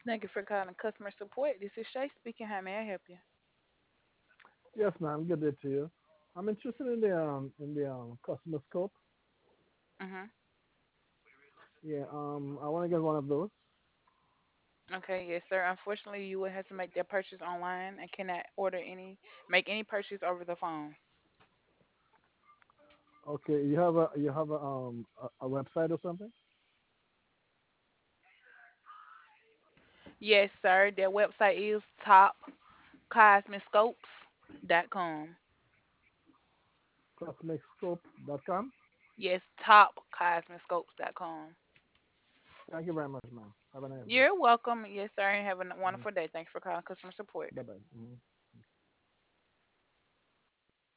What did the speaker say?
Thank you for calling customer support. This is Shay speaking. How may I help you? Yes, ma'am. Good day to you. I'm interested in the customer scope. Mhm. Yeah. I want to get one of those. Okay, yes, sir. Unfortunately, you will have to make that purchase online and cannot make any purchase over the phone. Okay. You have a website or something? Yes, sir. Their website is topcosmoscopes.com. Cosmicscope.com. Yes, topcosmoscopes.com. Thank you very much, ma'am. Have a nice day. You're welcome. Yes, sir. And have a wonderful day. Thanks for calling customer support. Bye bye.